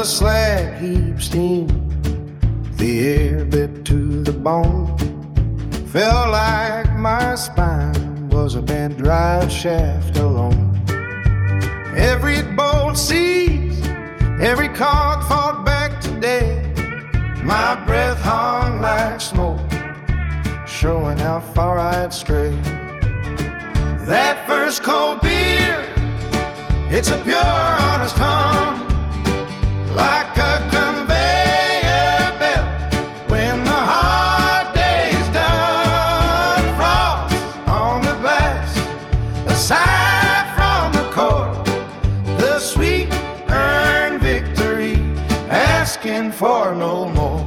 slag heap steam, the air bit to the bone. Felt like my spine was a bent drive shaft alone. Every bolt seized, every cog fought back today. My breath hung like smoke, showing how far I'd strayed. That first cold beer, it's a pure, honest hum, like a conveyor belt when the hard day's done. Frost on the glass, aside from the court, the sweet earned victory, asking for no more.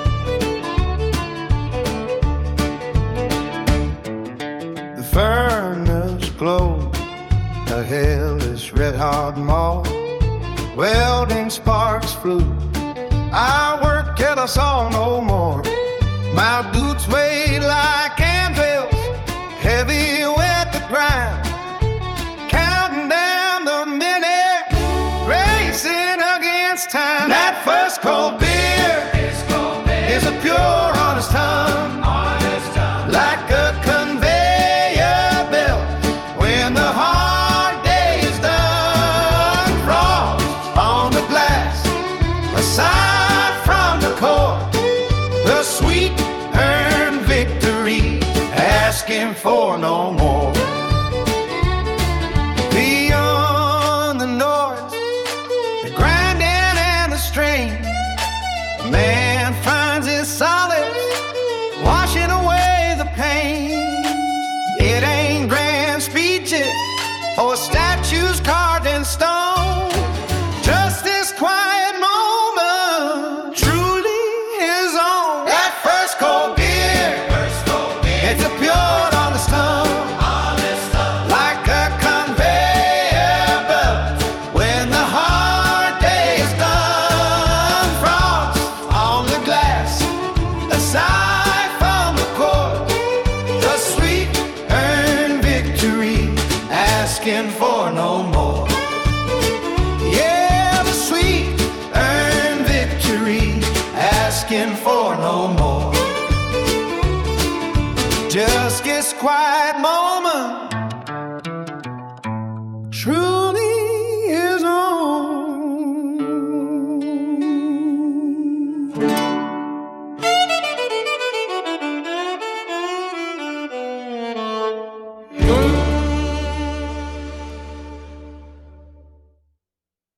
The furnace glowed, a hellish red-hot maw. Welding sparks flew, our work kept us all no more. My boots weighed like anvils, heavy with the grind, counting down the minutes, racing against time. That first cold beer is a pure, honest hum, like a conveyor belt when the hard day is done. Frost on the glass, aside from the court, the sweet earned victory, asking for no more. Beyond the noise, the grinding and the strain, man finds his solace, washing away the pain. It ain't grand speeches or statues carved in stone, just this quiet moment, truly his own. That first cold beer, it's a pure, honest hum, like a conveyor belt when the hard day is done. Frost on the glass, aside from the court, the sweet earned victory, asking for no more. Yeah, the sweet earned victory, asking for no more. Just this quiet moment, true